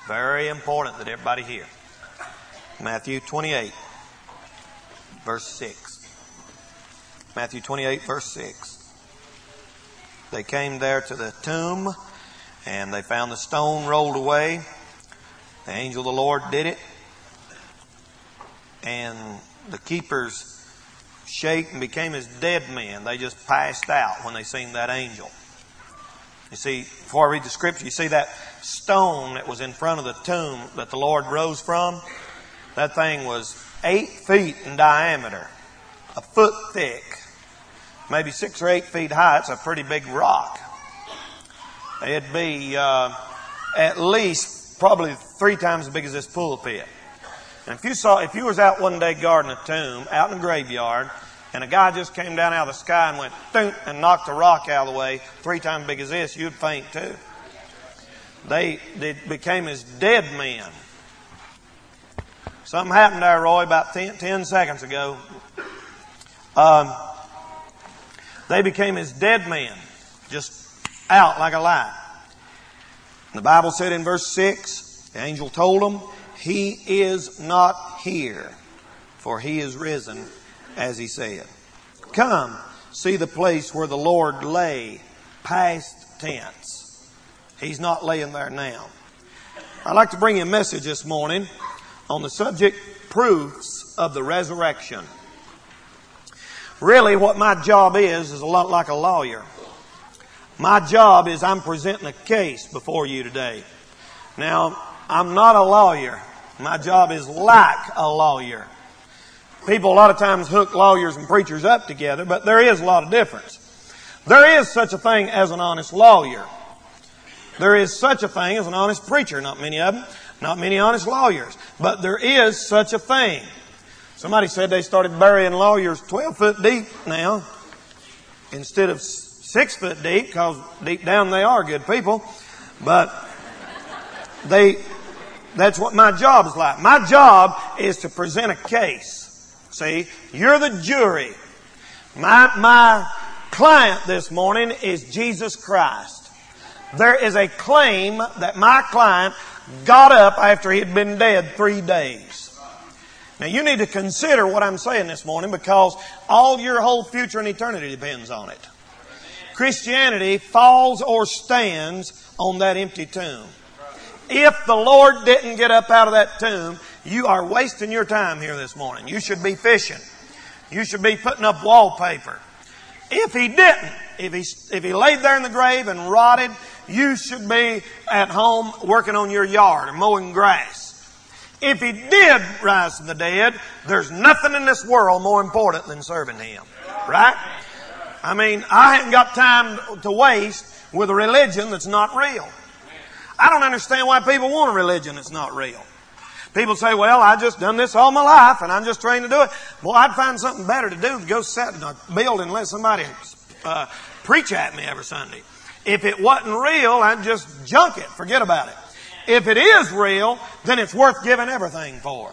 Very important that everybody hear. Matthew 28, verse 6. Matthew 28, verse 6. They came there to the tomb, and they found the stone rolled away. The angel of the Lord did it. And the keepers shake and became as dead men. They just passed out when they seen that angel. You see, before I read the scripture, you see that stone that was in front of the tomb that the Lord rose from? That thing was 8 feet in diameter, a foot thick, maybe 6 or 8 feet high. It's a pretty big rock. It'd be at least probably 3 times as big as this pulpit. And if you was out one day guarding a tomb, out in a graveyard, and a guy just came down out of the sky and went thunk and knocked a rock out of the way 3 times big as this, you'd faint too. They became as dead men. Something happened there, Roy, about 10 seconds ago. They became as dead men, just out like a light. The Bible said in verse 6, the angel told them, He is not here, for He is risen, as He said. Come, see the place where the Lord lay, past tense. He's not laying there now. I'd like to bring you a message this morning on the subject, proofs of the resurrection. Really, what my job is a lot like a lawyer. My job is I'm presenting a case before you today. Now, I'm not a lawyer. My job is like a lawyer. People a lot of times hook lawyers and preachers up together, but there is a lot of difference. There is such a thing as an honest lawyer. There is such a thing as an honest preacher. Not many of them. Not many honest lawyers. But there is such a thing. Somebody said they started burying lawyers 12 foot deep now instead of 6 foot deep, because deep down they are good people. But that's what my job is like. My job is to present a case. See, you're the jury. My client this morning is Jesus Christ. There is a claim that my client got up after he had been dead 3 days. Now you need to consider what I'm saying this morning, because all your whole future and eternity depends on it. Christianity falls or stands on that empty tomb. If the Lord didn't get up out of that tomb, you are wasting your time here this morning. You should be fishing. You should be putting up wallpaper. If He didn't, if he laid there in the grave and rotted, you should be at home working on your yard or mowing grass. If He did rise from the dead, there's nothing in this world more important than serving Him. Right? I mean, I haven't got time to waste with a religion that's not real. I don't understand why people want a religion that's not real. People say, well, I just done this all my life and I'm just trained to do it. Well, I'd find something better to do than go sit in a building and let somebody preach at me every Sunday. If it wasn't real, I'd just junk it. Forget about it. If it is real, then it's worth giving everything for.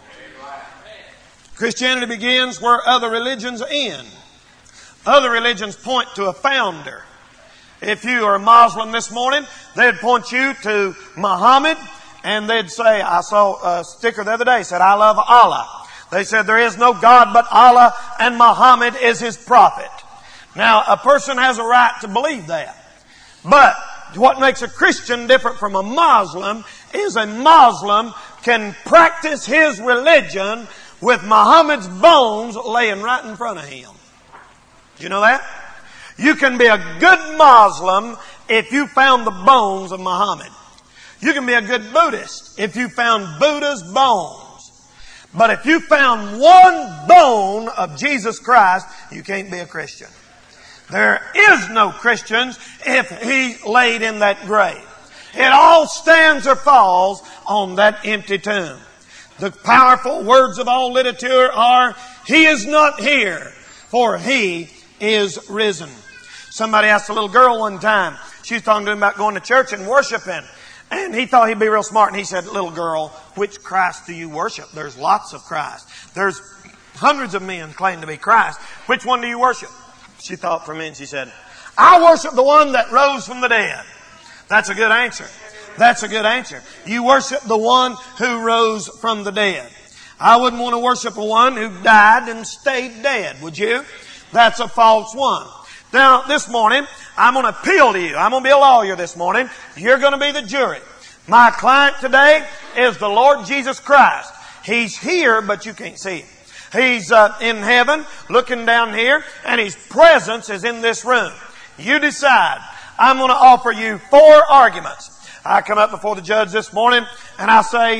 Christianity begins where other religions end. Other religions point to a founder. If you are a Muslim this morning, they'd point you to Muhammad, and they'd say, I saw a sticker the other day, said, I love Allah. They said, there is no God but Allah, and Muhammad is His prophet. Now, a person has a right to believe that. But what makes a Christian different from a Muslim is a Muslim can practice his religion with Muhammad's bones laying right in front of him. Do you know that? You can be a good Muslim if you found the bones of Muhammad. You can be a good Buddhist if you found Buddha's bones. But if you found one bone of Jesus Christ, you can't be a Christian. There is no Christians if He laid in that grave. It all stands or falls on that empty tomb. The powerful words of all literature are, He is not here, for He is risen. Somebody asked a little girl one time, she was talking to him about going to church and worshiping. And he thought he'd be real smart. And he said, little girl, which Christ do you worship? There's lots of Christ. There's hundreds of men claim to be Christ. Which one do you worship? She thought for a minute. She said, I worship the one that rose from the dead. That's a good answer. That's a good answer. You worship the one who rose from the dead. I wouldn't want to worship a one who died and stayed dead, would you? That's a false one. Now, this morning, I'm going to appeal to you. I'm going to be a lawyer this morning. You're going to be the jury. My client today is the Lord Jesus Christ. He's here, but you can't see him. He's in heaven, looking down here, and His presence is in this room. You decide. I'm going to offer you 4 arguments. I come up before the judge this morning, and I say,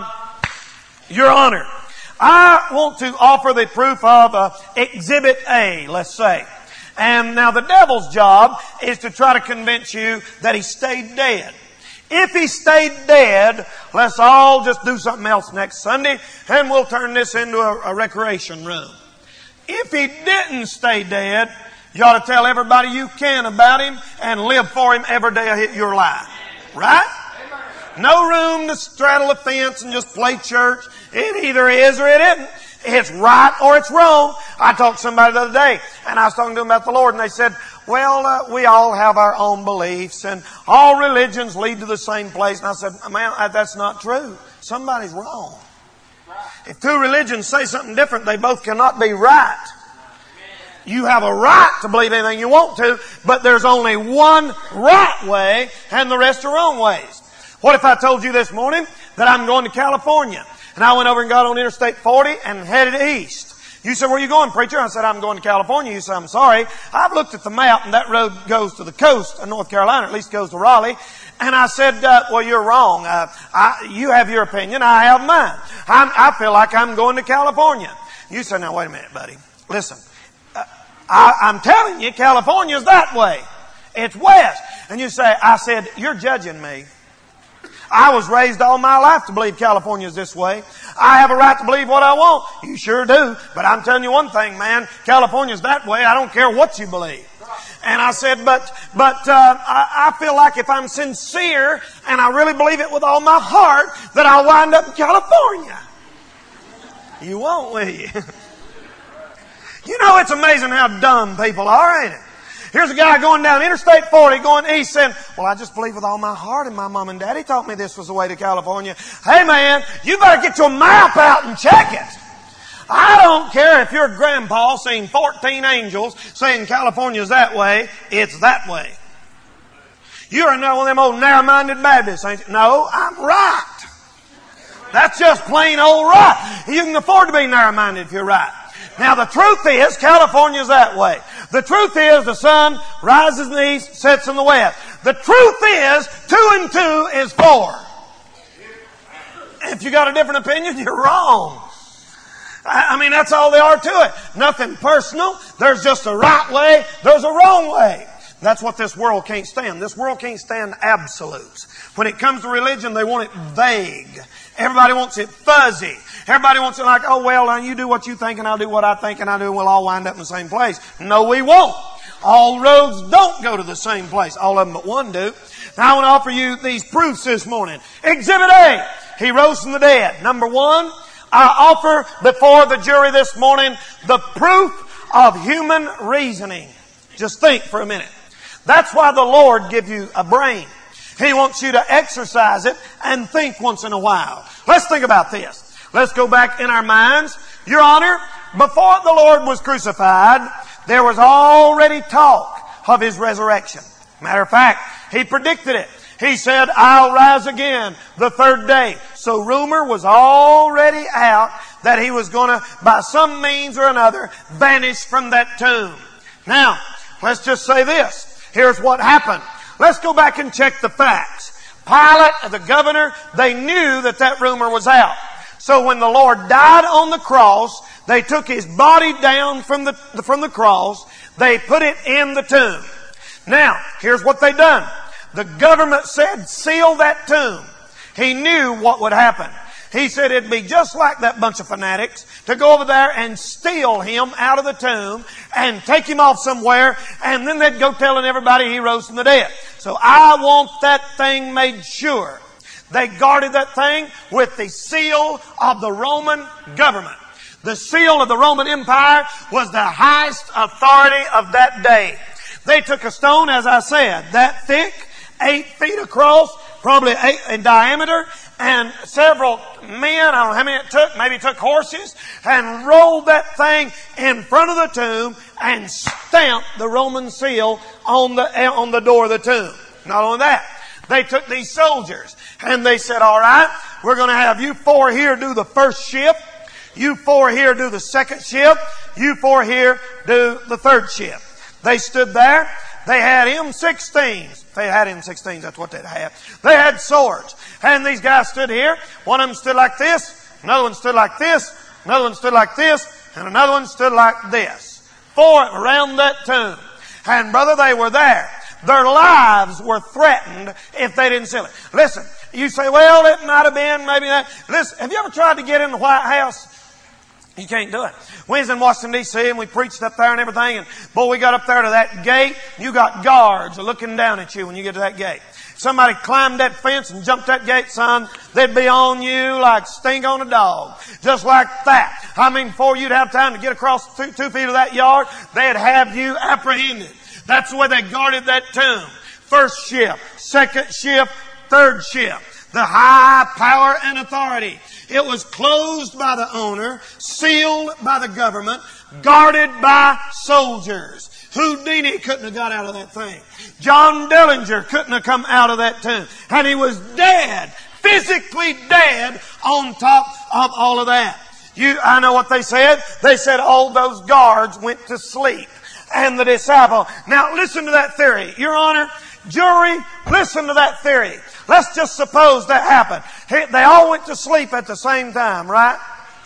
Your Honor, I want to offer the proof of Exhibit A, let's say. And now the devil's job is to try to convince you that he stayed dead. If he stayed dead, let's all just do something else next Sunday, and we'll turn this into a recreation room. If he didn't stay dead, you ought to tell everybody you can about him and live for him every day of your life. Right? No room to straddle a fence and just play church. It either is or it isn't. It's right or it's wrong. I talked to somebody the other day, and I was talking to them about the Lord, and they said, well, we all have our own beliefs, and all religions lead to the same place. And I said, man, that's not true. Somebody's wrong. If 2 religions say something different, they both cannot be right. You have a right to believe anything you want to, but there's only one right way, and the rest are wrong ways. What if I told you this morning that I'm going to California, and I went over and got on Interstate 40 and headed east? You said, where are you going, preacher? I said, I'm going to California. You said, I'm sorry. I've looked at the map, and that road goes to the coast of North Carolina, at least goes to Raleigh. And I said, well, you're wrong. You have your opinion. I have mine. I feel like I'm going to California. You said, now, wait a minute, buddy. Listen, I'm telling you, California's that way. It's west. And you say, I said, you're judging me. I was raised all my life to believe California's this way. I have a right to believe what I want. You sure do. But I'm telling you one thing, man. California's that way. I don't care what you believe. And I said, but I feel like if I'm sincere and I really believe it with all my heart, that I'll wind up in California. You won't, will you? You know, it's amazing how dumb people are, ain't it? Here's a guy going down Interstate 40 going east saying, well, I just believe with all my heart, and my mom and daddy taught me this was the way to California. Hey, man, you better get your map out and check it. I don't care if your grandpa seen 14 angels saying California's that way. It's that way. You're another one of them old narrow-minded Baptists, ain't you? No, I'm right. That's just plain old right. You can afford to be narrow-minded if you're right. Now, the truth is, California's that way. The truth is, the sun rises in the east, sets in the west. The truth is, 2 and 2 is 4. If you got a different opinion, you're wrong. I mean, that's all there are to it. Nothing personal. There's just a right way. There's a wrong way. That's what this world can't stand. This world can't stand absolutes. When it comes to religion, they want it vague. Everybody wants it fuzzy. Everybody wants it like, oh, well, now you do what you think and I'll do what I think and I do and we'll all wind up in the same place. No, we won't. All roads don't go to the same place. All of them but one do. Now I want to offer you these proofs this morning. Exhibit A, He rose from the dead. Number 1, I offer before the jury this morning the proof of human reasoning. Just think for a minute. That's why the Lord gives you a brain. He wants you to exercise it and think once in a while. Let's think about this. Let's go back in our minds. Your Honor, before the Lord was crucified, there was already talk of His resurrection. Matter of fact, He predicted it. He said, I'll rise again the 3rd day. So rumor was already out that He was going to, by some means or another, vanish from that tomb. Now, let's just say this. Here's what happened. Let's go back and check the facts. Pilate and the governor, they knew that rumor was out. So when the Lord died on the cross, they took His body down from the cross. They put it in the tomb. Now, here's what they done. The government said, seal that tomb. He knew what would happen. He said it'd be just like that bunch of fanatics to go over there and steal Him out of the tomb and take Him off somewhere, and then they'd go telling everybody He rose from the dead. So I want that thing made sure. They guarded that thing with the seal of the Roman government. The seal of the Roman Empire was the highest authority of that day. They took a stone, as I said, that thick, 8 feet across, probably 8 in diameter, and several men, I don't know how many it took, maybe it took horses, and rolled that thing in front of the tomb and stamped the Roman seal on the door of the tomb. Not only that, they took these soldiers and they said, all right, we're going to have you 4 here do the first shift, you 4 here do the second shift, you 4 here do the third shift. They stood there. They had M16s. They had M16s. That's what they'd have. They had swords. And these guys stood here. One of them stood like this. Another one stood like this. Another one stood like this. And another one stood like this. 4 around that tomb. And brother, they were there. Their lives were threatened if they didn't seal it. Listen, you say, well, it might have been, maybe that. Listen, have you ever tried to get in the White House? You can't do it. We was in Washington, D.C., and we preached up there and everything, and boy, we got up there to that gate, you got guards looking down at you when you get to that gate. Somebody climbed that fence and jumped that gate, son, they'd be on you like stink on a dog. Just like that. I mean, before you'd have time to get across 2 feet of that yard, they'd have you apprehended. That's the way they guarded that tomb. First shift, second shift, third shift. The high power and authority. It was closed by the owner, sealed by the government, guarded by soldiers. Houdini couldn't have got out of that thing. John Dillinger couldn't have come out of that tomb. And he was dead, physically dead on top of all of that. I know what they said. They said all those guards went to sleep. And the disciple. Now listen to that theory. Your Honor, jury, listen to that theory. Let's just suppose that happened. They all went to sleep at the same time, right?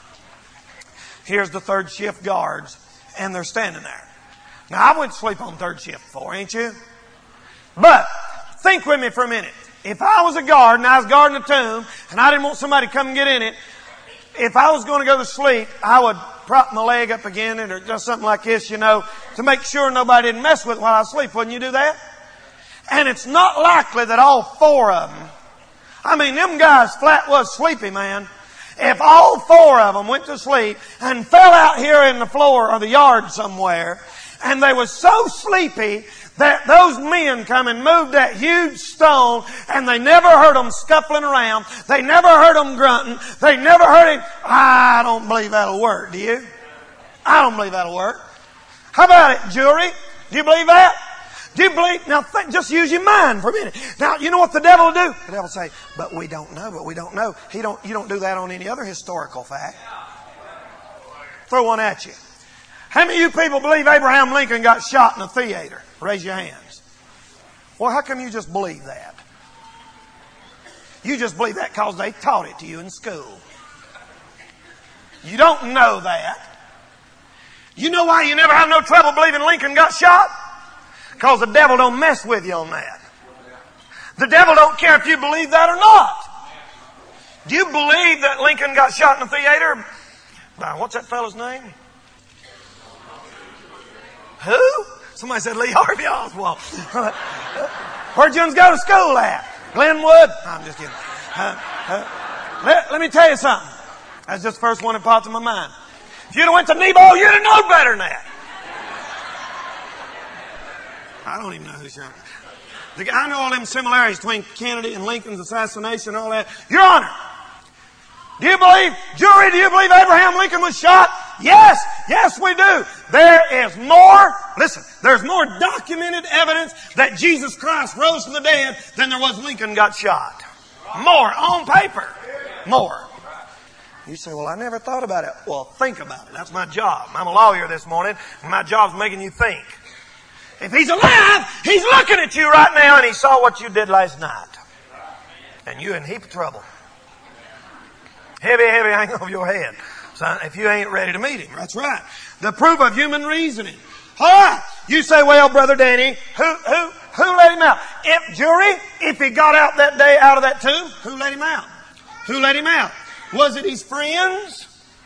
Here's the third shift guards, and they're standing there. Now, I went to sleep on third shift before, ain't you? But think with me for a minute. If I was a guard and I was guarding a tomb, and I didn't want somebody to come and get in it, if I was going to go to sleep, I would prop my leg up again or just something like this, to make sure nobody didn't mess with it while I was asleep. Wouldn't you do that? And it's not likely that all 4 of them, them guys flat was sleepy, man. If all 4 of them went to sleep and fell out here in the floor or the yard somewhere, and they was so sleepy that those men come and moved that huge stone, and they never heard them scuffling around, they never heard them grunting, they never heard him. I don't believe that'll work, do you? I don't believe that'll work. How about it, jury? Do you believe that? Do you believe? Now, just use your mind for a minute. Now, you know what the devil will do? The devil will say, but we don't know, but we don't know. You don't do that on any other historical fact. Throw one at you. How many of you people believe Abraham Lincoln got shot in a theater? Raise your hands. Well, how come you just believe that? You just believe that because they taught it to you in school. You don't know that. You know why you never have no trouble believing Lincoln got shot? Because the devil don't mess with you on that. The devil don't care if you believe that or not. Do you believe that Lincoln got shot in the theater? What's that fellow's name? Who? Somebody said Lee Harvey Oswald. Where'd you go to school at? Glenwood? No, I'm just kidding. Let me tell you something. That's just the first one that popped in my mind. If you'd have went to Nebo, you'd have known better than that. I don't even know who's shot. I know all them similarities between Kennedy and Lincoln's assassination and all that. Your Honor, do you believe Abraham Lincoln was shot? Yes, we do. There's more documented evidence that Jesus Christ rose from the dead than there was Lincoln got shot. More, on paper. More. You say, well, I never thought about it. Well, think about it. That's my job. I'm a lawyer this morning, and my job's making you think. If he's alive, he's looking at you right now, and he saw what you did last night. And you're in a heap of trouble. Heavy hang over your head. Son, if you ain't ready to meet him. That's right. The proof of human reasoning. All right. You say, well, Brother Danny, who let him out? If he got out that day out of that tomb, who let him out? Who let him out? Was it his friends?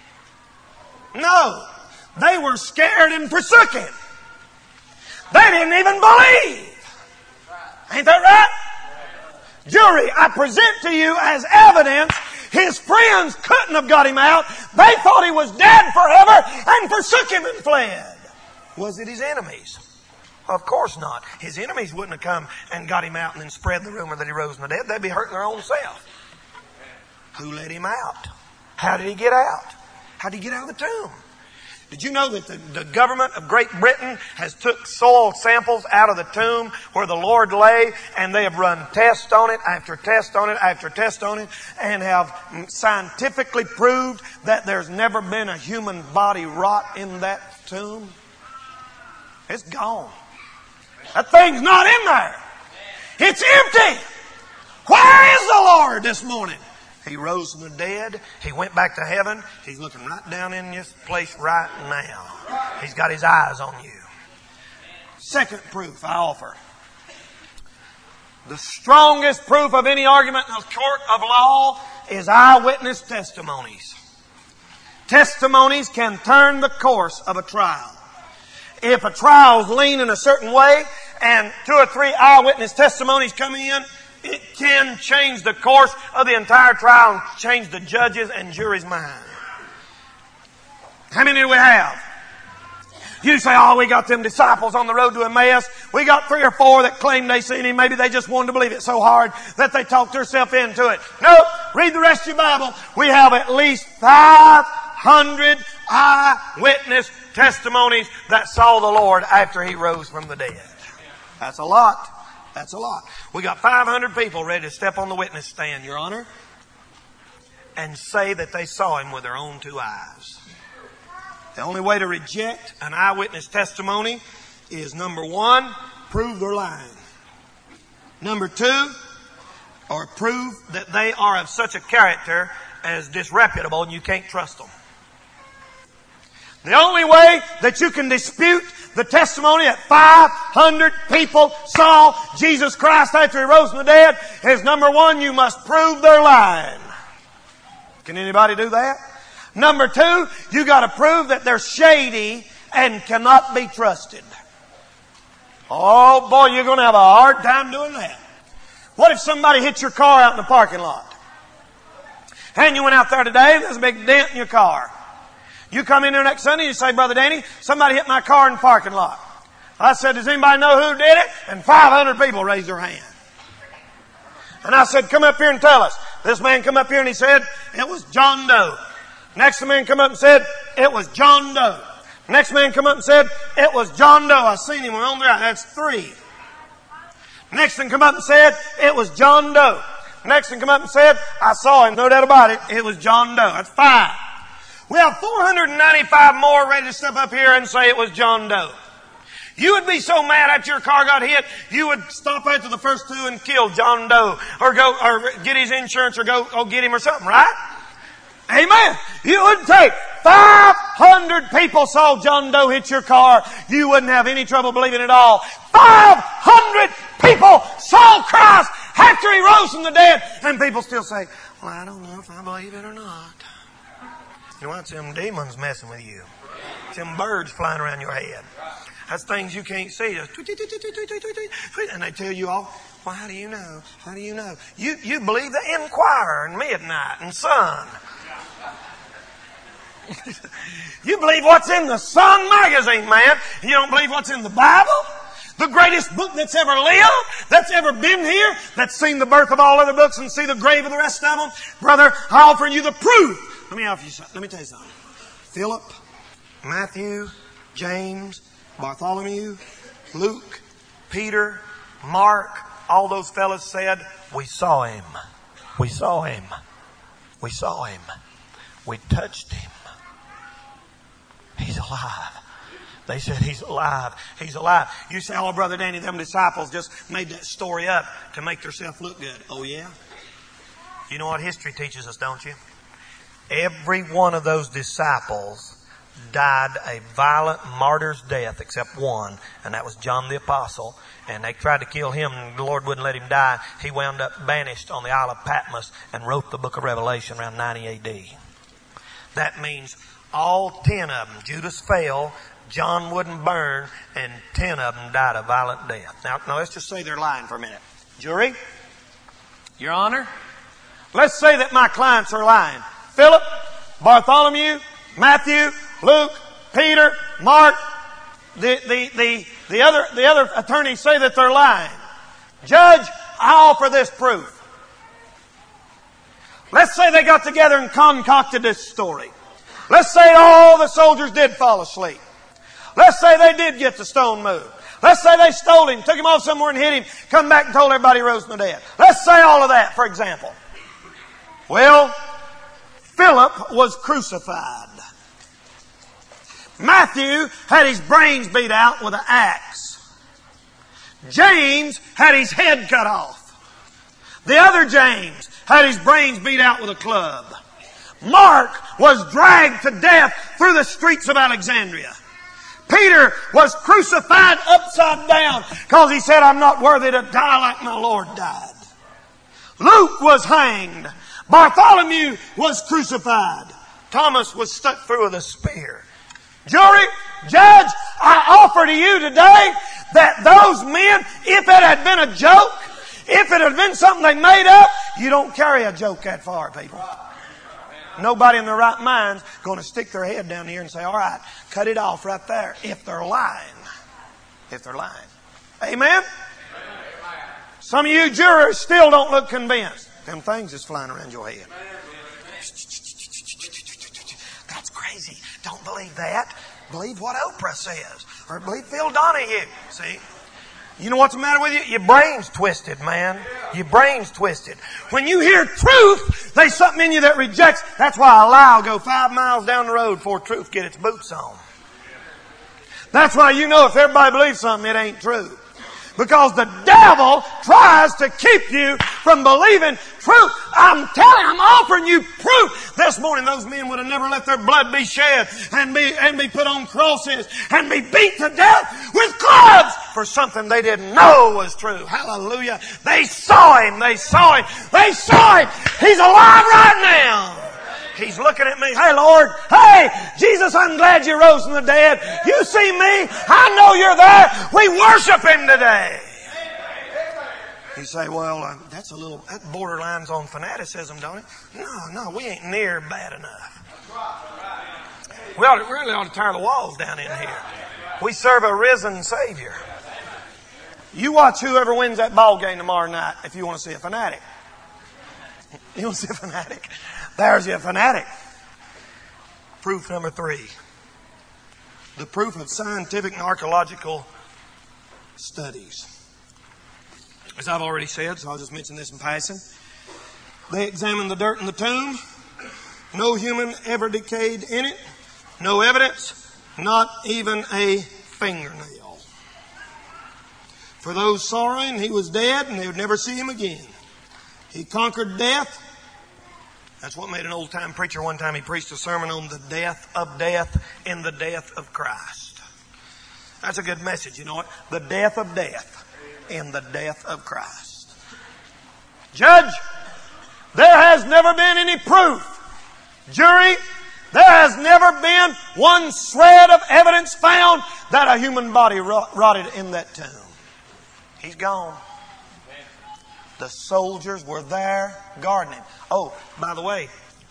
No. They were scared and forsook him. They didn't even believe. Ain't that right? Jury, I present to you as evidence his friends couldn't have got him out. They thought he was dead forever and forsook him and fled. Was it his enemies? Of course not. His enemies wouldn't have come and got him out and then spread the rumor that he rose from the dead. They'd be hurting their own self. Who let him out? How did he get out? How did he get out of the tomb? Did you know that the government of Great Britain has took soil samples out of the tomb where the Lord lay, and they have run tests on it after test on it after test on it, and have scientifically proved that there's never been a human body rot in that tomb? It's gone. That thing's not in there. It's empty. Where is the Lord this morning? He rose from the dead. He went back to heaven. He's looking right down in this place right now. He's got his eyes on you. Second proof I offer. The strongest proof of any argument in a court of law is eyewitness testimonies. Testimonies can turn the course of a trial. If a trial's lean in a certain way and 2 or 3 eyewitness testimonies come in, it can change the course of the entire trial and change the judge's and jury's mind. How many do we have? You say, oh, we got them disciples on the road to Emmaus. We got 3 or 4 that claimed they seen him. Maybe they just wanted to believe it so hard that they talked themselves into it. Nope. Read the rest of your Bible. We have at least 500 eyewitness testimonies that saw the Lord after He rose from the dead. That's a lot. That's a lot. We got 500 people ready to step on the witness stand, Your Honor, and say that they saw Him with their own 2 eyes. The only way to reject an eyewitness testimony is, number 1, prove they're lying. Number 2, or prove that they are of such a character as disreputable and you can't trust them. The only way that you can dispute the testimony that 500 people saw Jesus Christ after He rose from the dead is, number 1, you must prove they're lying. Can anybody do that? Number 2, you got to prove that they're shady and cannot be trusted. Oh boy, you're going to have a hard time doing that. What if somebody hit your car out in the parking lot? And you went out there today, there's a big dent in your car. You come in there next Sunday and you say, Brother Danny, somebody hit my car in the parking lot. I said, does anybody know who did it? And 500 people raised their hand. And I said, come up here and tell us. This man come up here and he said, it was John Doe. Next man come up and said, it was John Doe. Next man come up and said, it was John Doe. I seen him. We're on the right. That's 3. Next one come up and said, it was John Doe. Next one come up and said, I saw him. No doubt about it. It was John Doe. That's 5. We have 495 more ready to step up here and say it was John Doe. You would be so mad after your car got hit, you would stop after the first 2 and kill John Doe, or get his insurance, or go get him or something, right? Amen. You wouldn't take 500 people saw John Doe hit your car. You wouldn't have any trouble believing it all. 500 people saw Christ after He rose from the dead, and people still say, well, I don't know if I believe it or not. You know, it's them demons messing with you. It's them birds flying around your head. That's things you can't see. And they tell you all, well, how do you know? How do you know? You believe the Enquirer and Midnight and Sun. You believe what's in the Sun magazine, man. You don't believe what's in the Bible? The greatest book that's ever lived, that's ever been here, that's seen the birth of all other books and see the grave of the rest of them. Brother, I offer you the proof. Let me offer you something. Let me tell you something. Philip, Matthew, James, Bartholomew, Luke, Peter, Mark, all those fellas said, we saw Him. We saw Him. We saw Him. We touched Him. He's alive. They said, He's alive. He's alive. You say, oh, Brother Danny, them disciples just made that story up to make themselves look good. Oh, yeah? You know what history teaches us, don't you? Every one of those disciples died a violent martyr's death except one, and that was John the Apostle. And they tried to kill him, and the Lord wouldn't let him die. He wound up banished on the Isle of Patmos and wrote the book of Revelation around 90 A.D. That means all 10 of them, Judas fell, John wouldn't burn, and 10 of them died a violent death. Now let's just say they're lying for a minute. Jury, Your Honor, let's say that my clients are lying. Philip, Bartholomew, Matthew, Luke, Peter, Mark, the The other attorneys say that they're lying. Judge, I offer this proof. Let's say they got together and concocted this story. Let's say all the soldiers did fall asleep. Let's say they did get the stone moved. Let's say they stole him, took him off somewhere and hit him, come back and told everybody he rose from the dead. Let's say all of that, for example. Well, Philip was crucified. Matthew had his brains beat out with an axe. James had his head cut off. The other James had his brains beat out with a club. Mark was dragged to death through the streets of Alexandria. Peter was crucified upside down because he said, I'm not worthy to die like my Lord died. Luke was hanged. Bartholomew was crucified. Thomas was stuck through with a spear. Jury, judge, I offer to you today that those men, if it had been a joke, if it had been something they made up, you don't carry a joke that far, people. Nobody in their right mind's going to stick their head down here and say, all right, cut it off right there, if they're lying. If they're lying. Amen? Some of you jurors still don't look convinced. Them things is flying around your head. That's crazy. Don't believe that. Believe what Oprah says. Or believe Phil Donahue. See? You know what's the matter with you? Your brain's twisted, man. Your brain's twisted. When you hear truth, there's something in you that rejects. That's why a lie will go 5 miles down the road before truth get its boots on. That's why you know if everybody believes something, it ain't true. Because the devil tries to keep you from believing truth. I'm offering you proof. This morning those men would have never let their blood be shed and be put on crosses and be beat to death with clubs for something they didn't know was true. Hallelujah. They saw him. They saw him. They saw him. He's alive right now. He's looking at me. Hey, Lord. Hey, Jesus, I'm glad you rose from the dead. You see me. I know you're there. We worship Him today. You say, well, that borderlines on fanaticism, don't it? No, we ain't near bad enough. We really ought to tear the walls down in here. We serve a risen Savior. You watch whoever wins that ball game tomorrow night if you want to see a fanatic. You want to see a fanatic? There's your fanatic. Proof number 3. The proof of scientific and archaeological studies. As I've already said, so I'll just mention this in passing. They examined the dirt in the tomb. No human ever decayed in it. No evidence, not even a fingernail. For those sorrowing, he was dead and they would never see him again. He conquered death. That's what made an old-time preacher one time. He preached a sermon on the death of death in the death of Christ. That's a good message, you know what? The death of death in the death of Christ. Judge, there has never been any proof. Jury, there has never been one shred of evidence found that a human body rotted in that tomb. He's gone. The soldiers were there guarding him. Oh, by the way,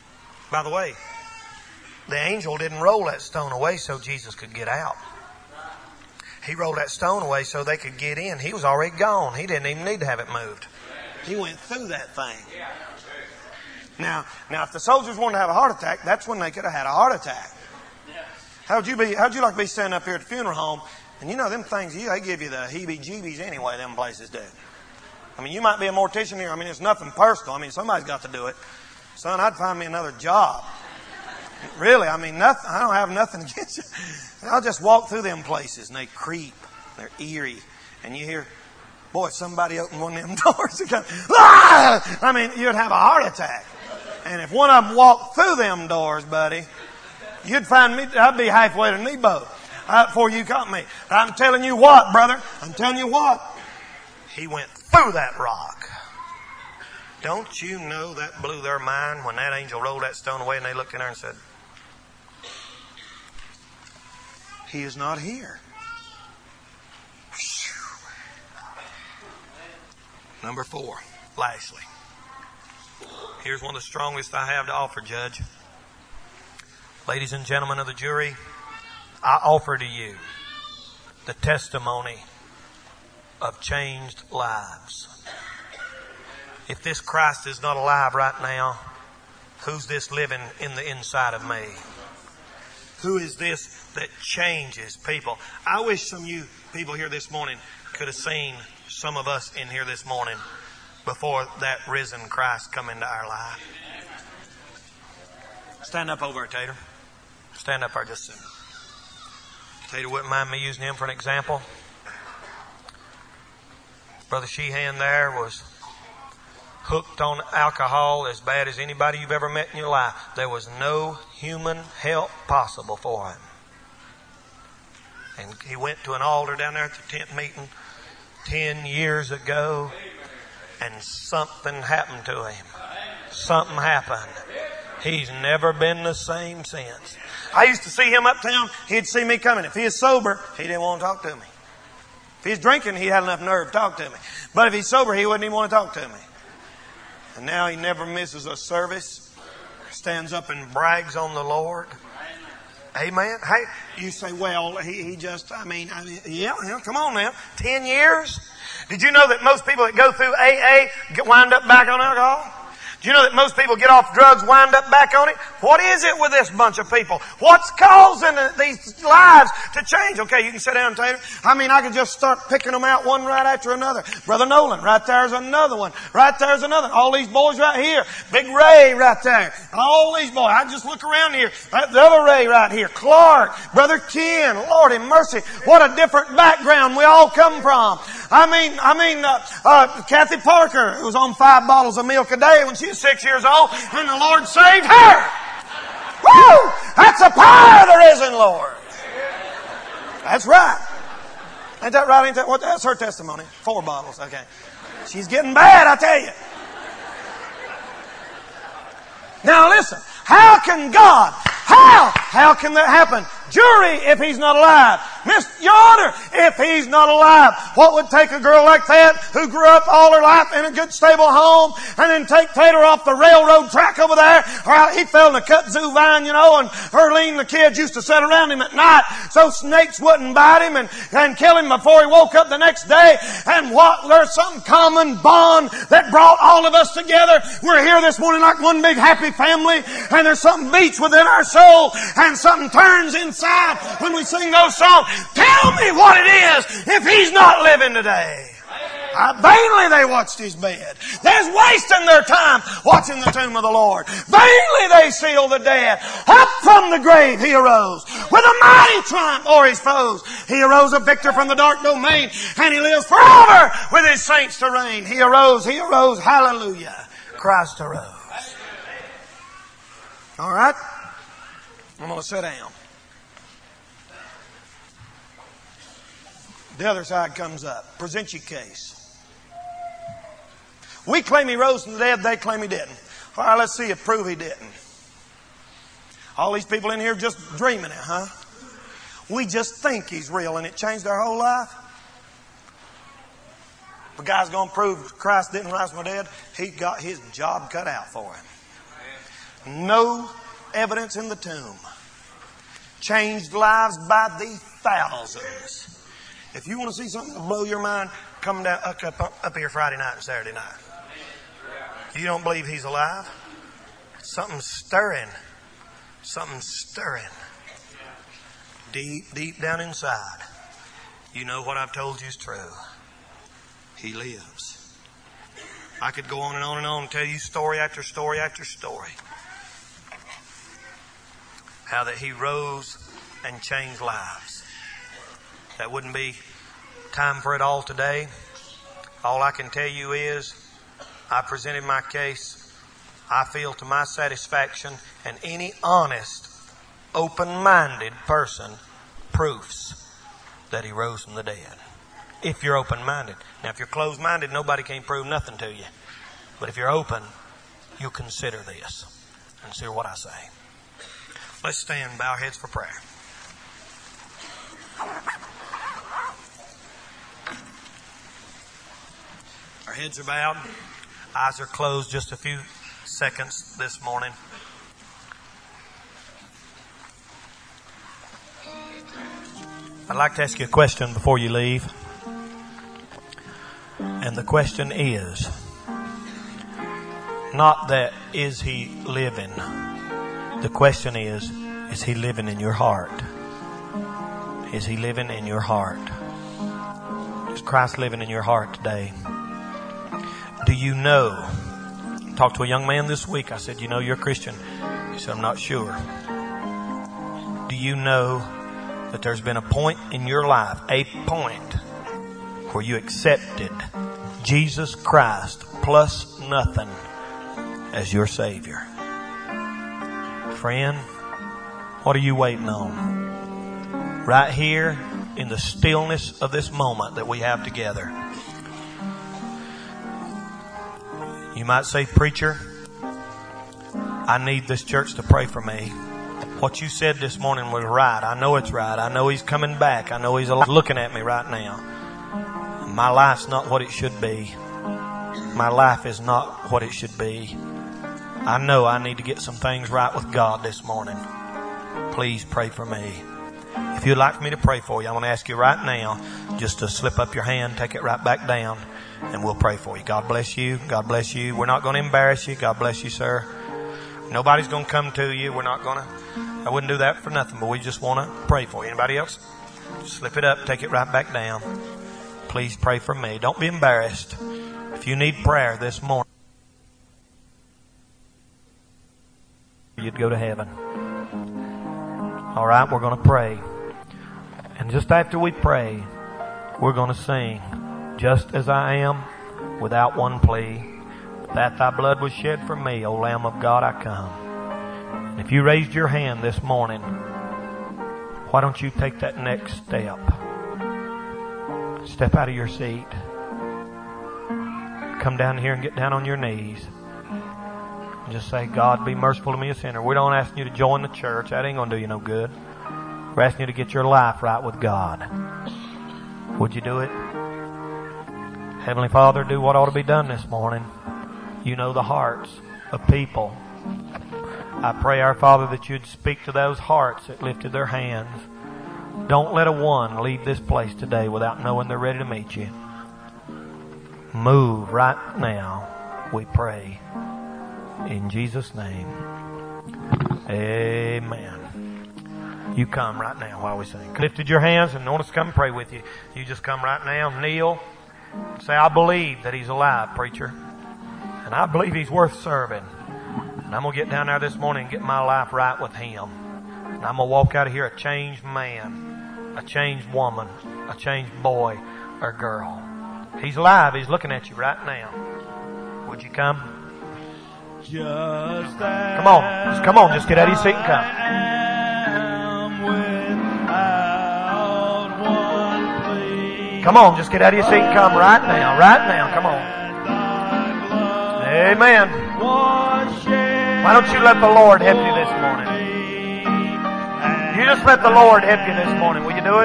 the angel didn't roll that stone away so Jesus could get out. He rolled that stone away so they could get in. He was already gone. He didn't even need to have it moved. He went through that thing. Now, if the soldiers wanted to have a heart attack, that's when they could have had a heart attack. How'd you like to be standing up here at the funeral home? And you know them things, they give you the heebie-jeebies anyway, them places do. I mean, you might be a mortician here. I mean, it's nothing personal. I mean, somebody's got to do it. Son, I'd find me another job. Really, I mean, nothing. I don't have nothing against you. I'll just walk through them places and they creep. They're eerie. And you hear, boy, if somebody opened one of them doors, I mean, you'd have a heart attack. And if one of them walked through them doors, buddy, you'd find me, I'd be halfway to Nebo before you caught me. I'm telling you what, brother. I'm telling you what. He went through that rock. Don't you know that blew their mind when that angel rolled that stone away and they looked in there and said, He is not here. Number 4, lastly. Here's one of the strongest I have to offer, Judge. Ladies and gentlemen of the jury, I offer to you the testimony of changed lives. If this Christ is not alive right now, who's this living in the inside of me? Who is this that changes people? I wish some of you people here this morning could have seen some of us in here this morning before that risen Christ come into our life. Stand up over there, Tater. Stand up there just a second. Tater wouldn't mind me using him for an example. Brother Sheehan there was hooked on alcohol as bad as anybody you've ever met in your life. There was no human help possible for him. And he went to an altar down there at the tent meeting 10 years ago, and something happened to him. Something happened. He's never been the same since. I used to see him uptown. He'd see me coming. If he is sober, he didn't want to talk to me. If he's drinking, he had enough nerve to talk to me. But if he's sober, he wouldn't even want to talk to me. And now he never misses a service. Stands up and brags on the Lord. Amen. Hey, you say, well, he just, yeah, come on now. 10 years? Did you know that most people that go through AA wind up back on alcohol? Do you know that most people get off drugs, wind up back on it? What is it with this bunch of people? What's causing these lives to change? Okay, you can sit down, Tater. I could just start picking them out one right after another. Brother Nolan, right there's another one. Right there's another. All these boys right here. Big Ray right there. All these boys. I just look around here. The other Ray right here. Clark. Brother Ken. Lord have mercy. What a different background we all come from. Kathy Parker was on 5 bottles of milk a day when she was 6 years old, and the Lord saved her. Woo! That's the power of the risen Lord. That's right. Ain't that right? Ain't that what? That's her testimony. 4 bottles. Okay. She's getting bad, I tell you. Now listen. How can God? How can that happen? Jury, if he's not alive. Your Honor, if he's not alive, what would take a girl like that who grew up all her life in a good stable home and then take Tater off the railroad track over there? Or he fell in a kudzu vine, and Earlene, the kids, used to sit around him at night so snakes wouldn't bite him and kill him before he woke up the next day. And there's some common bond that brought all of us together. We're here this morning like one big happy family, and there's something beats within our soul and something turns inside when we sing those songs. Tell me what it is if he's not living today. Vainly they watched his bed. They're wasting their time watching the tomb of the Lord. Vainly they seal the dead. Up from the grave he arose with a mighty triumph o'er his foes. He arose a victor from the dark domain, and he lives forever with his saints to reign. He arose, hallelujah. Christ arose. All right? I'm going to sit down. The other side comes up. Present your case. We claim he rose from the dead. They claim he didn't. All right, let's see if prove he didn't. All these people in here just dreaming it, huh? We just think he's real and it changed our whole life. The guy's going to prove Christ didn't rise from the dead. He got his job cut out for him. No evidence in the tomb. Changed lives by the thousands. If you want to see something to blow your mind, come down up here Friday night and Saturday night. You don't believe he's alive? Something's stirring. Something's stirring. Deep down inside. You know what I've told you is true. He lives. I could go on and on and on and tell you story after story after story. How that he rose and changed lives. That wouldn't be time for it all today. All I can tell you is I presented my case. I feel to my satisfaction, and any honest, open-minded person proofs that he rose from the dead. If you're open-minded. Now, if you're closed-minded, nobody can prove nothing to you. But if you're open, you'll consider this. Consider what I say. Let's stand and bow our heads for prayer. Our heads are bowed. Eyes are closed just a few seconds this morning. I'd like to ask you a question before you leave. And the question is, not that is he living? The question is he living in your heart? Is he living in your heart? Is Christ living in your heart today? Do you know? I talked to a young man this week. I said, you know you're a Christian? He said, I'm not sure. Do you know that there's been a point in your life, a point where you accepted Jesus Christ plus nothing as your Savior? Friend, what are you waiting on? Right here in the stillness of this moment that we have together. You might say, preacher, I need this church to pray for me. What you said this morning was right. I know it's right. I know he's coming back. I know he's looking at me right now. My life's not what it should be. My life is not what it should be. I know I need to get some things right with God this morning. Please pray for me. If you'd like for me to pray for you, I want to ask you right now just to slip up your hand, take it right back down, and we'll pray for you. God bless you. God bless you. We're not going to embarrass you. God bless you, sir. Nobody's going to come to you. We're not going to. I wouldn't do that for nothing, but we just want to pray for you. Anybody else? Slip it up, take it right back down. Please pray for me. Don't be embarrassed. If you need prayer this morning, you'd go to heaven. All right, we're going to pray. And just after we pray, we're going to sing, Just As I Am, without one plea, that thy blood was shed for me, O Lamb of God, I come. And if you raised your hand this morning, why don't you take that next step? Step out of your seat. Come down here and get down on your knees. And just say, God, be merciful to me, a sinner. We don't ask you to join the church. That ain't going to do you no good. We're asking you to get your life right with God. Would you do it? Heavenly Father, do what ought to be done this morning. You know the hearts of people. I pray, our Father, that you'd speak to those hearts that lifted their hands. Don't let a one leave this place today without knowing they're ready to meet you. Move right now, we pray. In Jesus' name. Amen. You come right now while we sing. Lifted your hands and want us to come and pray with you. You just come right now, kneel. Say, I believe that he's alive, preacher. And I believe he's worth serving. And I'm going to get down there this morning and get my life right with him. And I'm going to walk out of here a changed man, a changed woman, a changed boy or girl. He's alive. He's looking at you right now. Would you come? Come on. Just come on. Just get out of your seat and come. Come on. Just get out of your seat and come right now. Right now. Come on. Amen. Why don't you let the Lord help you this morning? You just let the Lord help you this morning. Will you do it?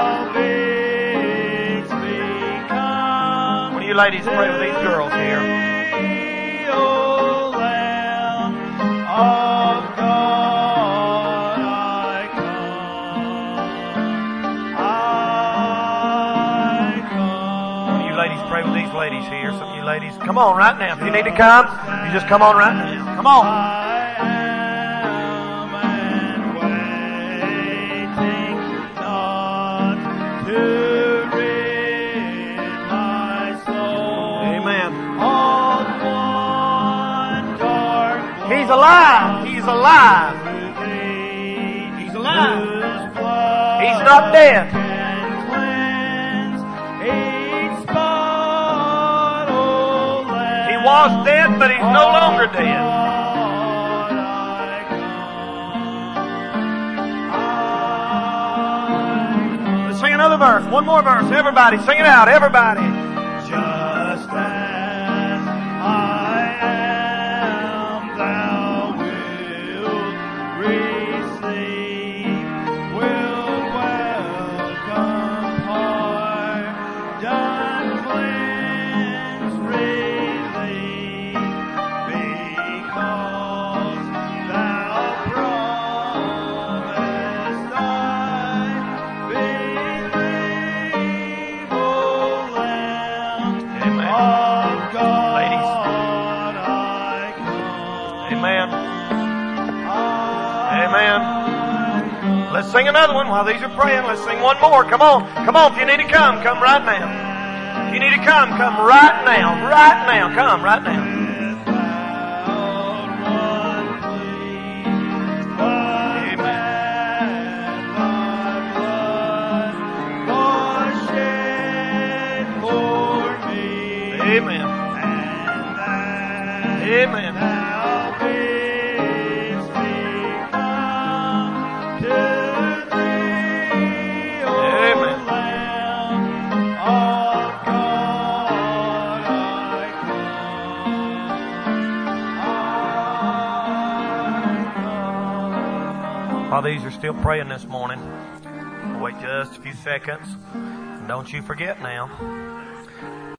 Will you ladies pray with these girls here? Pray with these ladies here. Some of you ladies, come on right now. If you need to come, you just come on right now. Come on. Amen. He's alive. He's alive. He's alive. He's not dead. Was dead, but he's no longer dead. Let's sing another verse. One more verse. Everybody, sing it out. Everybody. Just as I am, thou wilt receive, wilt welcome, pardon, cleanse, thou promised I be Amen. Amen. Let's sing another one while these are praying. Let's sing one more. Come on. Come on. If you need to come, come right now. If you need to come, come right now. Right now. Come right now. Amen. Amen. While these are still praying this morning, wait just a few seconds. Don't you forget now.